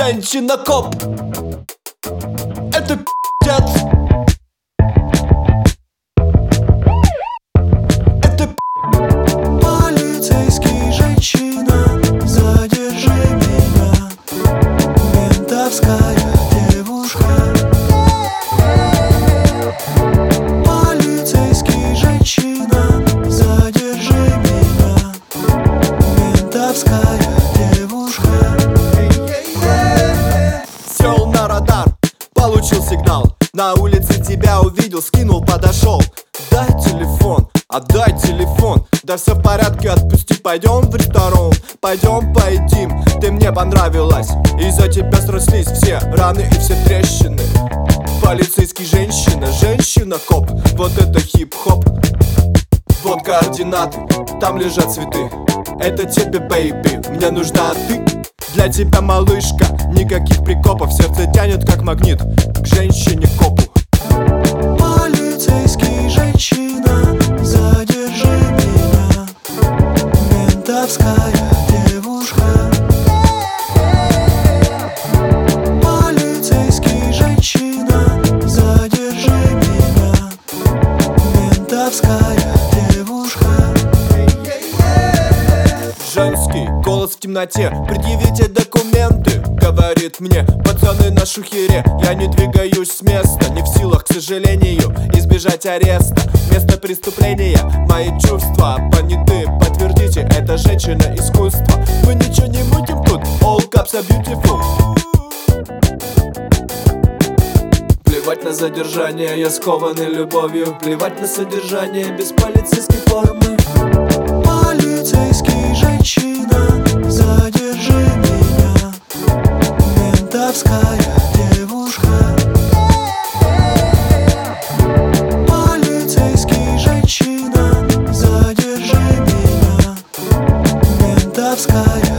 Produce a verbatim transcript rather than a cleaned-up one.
женщина-коп. Это пи***ц. Это полицейский, женщина, задержи меня. Ментовская девушка. Полицейский, женщина, задержи меня. Ментовская девушка. сел на радар, получил сигнал. На улице тебя увидел, скинул, подошел. Дай телефон, отдай телефон. Да все в порядке, отпусти, пойдем в ресторан. Пойдем поедим, ты мне понравилась. Из-за тебя срослись все раны и все трещины. Полицейский, женщина, женщина-коп. Вот это хип-хоп. Вот координаты, там лежат цветы. Это тебе, бэйби, мне нужна ты. Для тебя, малышка, никаких прикопов. Сердце тянет, как магнит, к женщине-копу. Полицейский, женщина, задержи меня. Ментовская девушка. Полицейский, женщина, задержи меня. Ментовская девушка. Женский голос в темноте, предъявите документы. Говорит мне, пацаны на шухере. Я не двигаюсь с места, не в силах, к сожалению, избежать ареста. Место преступления, мои чувства поняты. Подтвердите, это женщина искусства. Мы ничего не мутим тут, all cops are beautiful. Плевать на задержание, я скованный любовью. Плевать на содержание без полицейской формы. Полицейский, женщина, задержи меня. Ментовская девушка. Полицейский, женщина, задержи меня. Ментовская